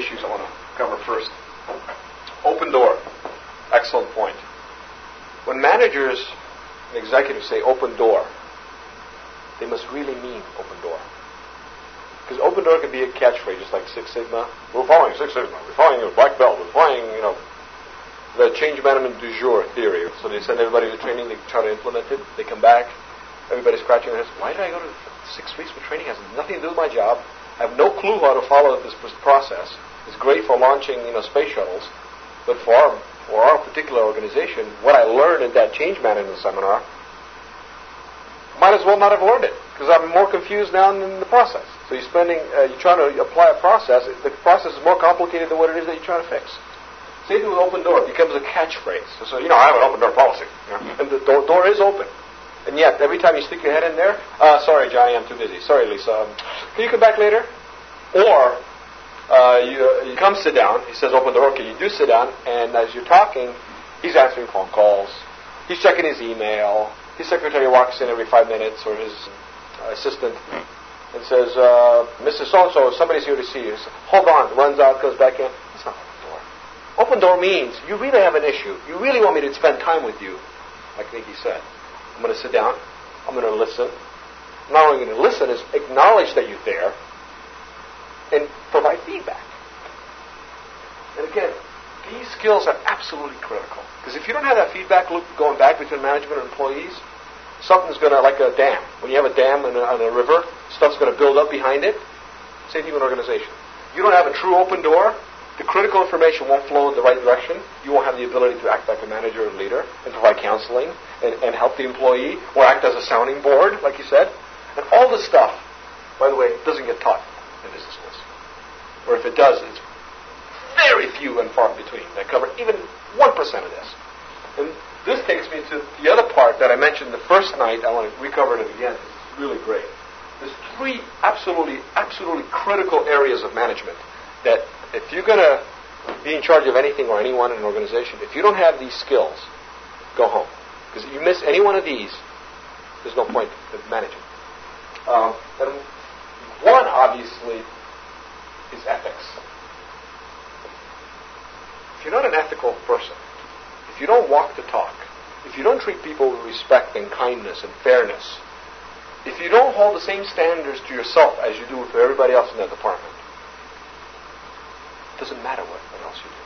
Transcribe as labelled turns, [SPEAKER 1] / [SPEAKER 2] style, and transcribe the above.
[SPEAKER 1] issues I want to cover first. Open door. Excellent point. When managers and executives say open door, they must really mean open door. Because open door can be a catchphrase, just like Six Sigma. We're following Six Sigma. We're following a black belt. We're following, the change management du jour theory. So they send everybody to training. They try to implement it. They come back. Everybody's scratching their heads. Why did I go to 6 weeks for training? It has nothing to do with my job. I have no clue how to follow this process. It's great for launching, space shuttles, but for our particular organization, what I learned in that change management seminar, might as well not have learned it because I'm more confused now in the process. So you're trying to apply a process. The process is more complicated than what it is that you're trying to fix. Same thing with open door. It becomes a catchphrase. So I have an open door policy, and the door is open. And yet, every time you stick your head in there, sorry, Johnny, I'm too busy. Sorry, Lisa, can you come back later? Or you come sit down. He says open door. Okay, you do sit down, and as you're talking, he's answering phone calls. He's checking his email. His secretary walks in every 5 minutes, or his assistant, and says, Mrs. So-and-so, somebody's here to see you. Says, hold on, runs out, goes back in. It's not open door. Open door means you really have an issue. You really want me to spend time with you, like Nikki said. I'm going to sit down. I'm going to listen. I'm not only going to listen, is acknowledge that you're there and provide feedback. And again, these skills are absolutely critical. Because if you don't have that feedback loop going back between management and employees, something's going to, like a dam. When you have a dam on a river, stuff's going to build up behind it. Same thing with an organization. You don't have a true open door, the critical information won't flow in the right direction. You won't have the ability to act like a manager or leader and provide counseling and help the employee or act as a sounding board, like you said. And all this stuff, by the way, doesn't get taught in business schools. Or if it does, it's very few and far between that cover even 1% of this. And this takes me to the other part that I mentioned the first night. I want to recover it again. It's really great. There's 3 absolutely critical areas of management that if you're going to be in charge of anything or anyone in an organization, if you don't have these skills, go home. Because if you miss any one of these, there's no point in managing. And one, obviously, is ethics. If you're not an ethical person, if you don't walk the talk, if you don't treat people with respect and kindness and fairness, if you don't hold the same standards to yourself as you do for everybody else in that department, it doesn't matter what else you do.